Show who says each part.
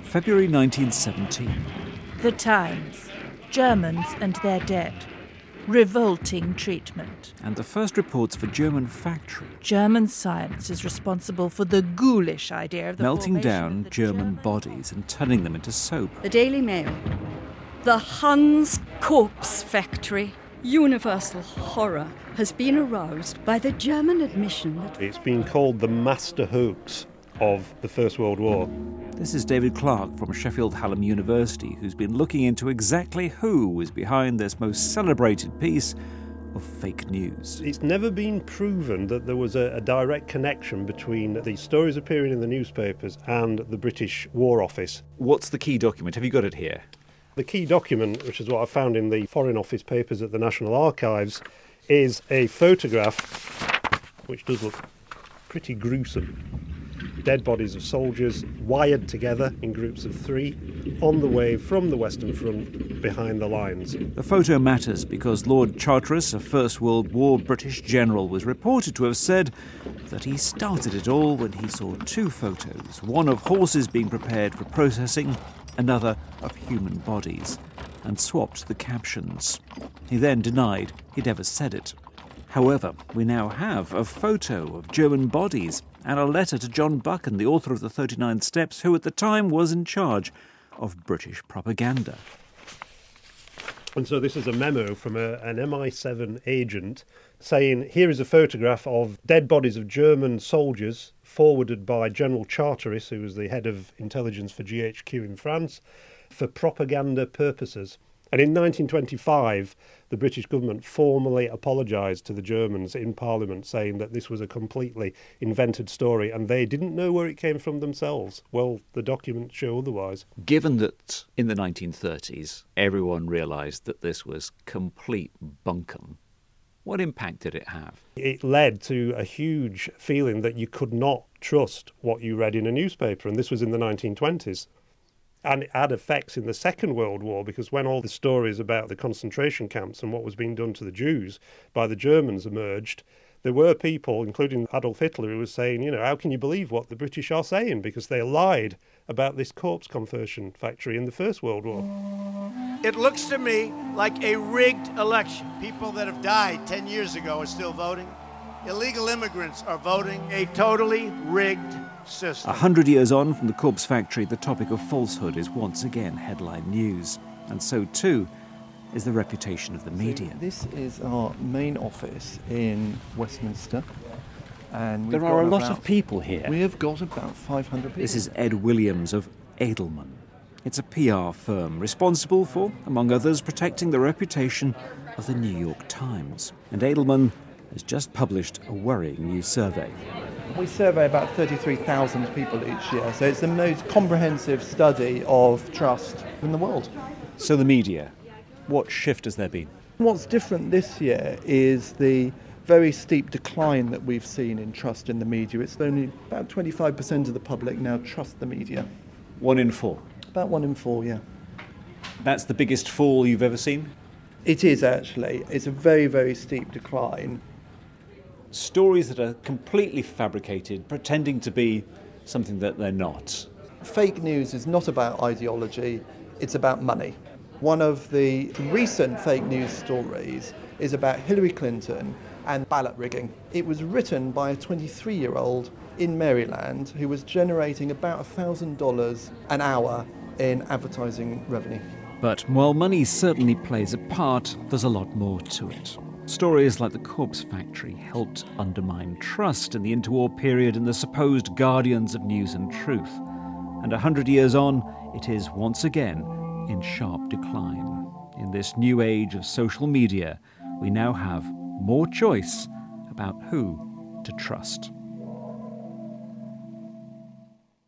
Speaker 1: February 1917.
Speaker 2: The Times. Germans and their dead. Revolting treatment.
Speaker 1: And the first reports of a German factory.
Speaker 2: German science is responsible for the ghoulish idea of the
Speaker 1: melting
Speaker 2: formation
Speaker 1: down
Speaker 2: of the
Speaker 1: German bodies and turning them into soap.
Speaker 3: The Daily Mail. The Hans Corpse Factory. Universal horror has been aroused by the German admission that
Speaker 4: it's been called the master hoax of the First World War.
Speaker 1: This is David Clarke from Sheffield Hallam University, who's been looking into exactly who was behind this most celebrated piece of fake news.
Speaker 4: It's never been proven that there was a direct connection between the stories appearing in the newspapers and the British War Office.
Speaker 1: What's the key document? Have you got it here?
Speaker 4: The key document, which is what I found in the Foreign Office papers at the National Archives, is a photograph which does look pretty gruesome. Dead bodies of soldiers wired together in groups of 3 on the way from the Western Front behind the lines.
Speaker 1: The photo matters because Lord Charteris, a First World War British general, was reported to have said that he started it all when he saw 2 photos, one of horses being prepared for processing, another of human bodies, and swapped the captions. He then denied he'd ever said it. However, we now have a photo of German bodies and a letter to John Buchan, the author of the 39 Steps, who at the time was in charge of British propaganda.
Speaker 4: And so this is a memo from an MI7 agent saying, here is a photograph of dead bodies of German soldiers forwarded by General Charteris, who was the head of intelligence for GHQ in France, for propaganda purposes. And in 1925, the British government formally apologised to the Germans in Parliament, saying that this was a completely invented story and they didn't know where it came from themselves. Well, the documents show otherwise.
Speaker 1: Given that in the 1930s everyone realised that this was complete bunkum, what impact did it have?
Speaker 4: It led to a huge feeling that you could not trust what you read in a newspaper, and this was in the 1920s. And it had effects in the Second World War, because when all the stories about the concentration camps and what was being done to the Jews by the Germans emerged, there were people, including Adolf Hitler, who was saying, how can you believe what the British are saying? Because they lied about this corpse conversion factory in the First World War.
Speaker 5: It looks to me like a rigged election. People that have died 10 years ago are still voting. Illegal immigrants are voting. A totally rigged system.
Speaker 1: 100 years on from the corpse factory, the topic of falsehood is once again headline news. And so too is the reputation of the media.
Speaker 6: This is our main office in Westminster. And
Speaker 1: there are a lot of people here.
Speaker 6: We have got about 500 people.
Speaker 1: This is Ed Williams of Edelman. It's a PR firm responsible for, among others, protecting the reputation of the New York Times. And Edelman has just published a worrying new survey.
Speaker 6: We survey about 33,000 people each year, so it's the most comprehensive study of trust in the world.
Speaker 1: So the media, what shift has there been?
Speaker 6: What's different this year is the very steep decline that we've seen in trust in the media. It's only about 25% of the public now trust the media.
Speaker 1: 1 in 4?
Speaker 6: About 1 in 4, yeah.
Speaker 1: That's the biggest fall you've ever seen?
Speaker 6: It is, actually. It's a very, very steep decline.
Speaker 1: Stories that are completely fabricated, pretending to be something that they're not.
Speaker 6: Fake news is not about ideology, it's about money. One of the recent fake news stories is about Hillary Clinton and ballot rigging. It was written by a 23-year-old in Maryland who was generating about $1,000 an hour in advertising revenue.
Speaker 1: But while money certainly plays a part, there's a lot more to it. Stories like the corpse factory helped undermine trust in the interwar period in the supposed guardians of news and truth. And 100 years on, it is once again in sharp decline. In this new age of social media, we now have more choice about who to trust.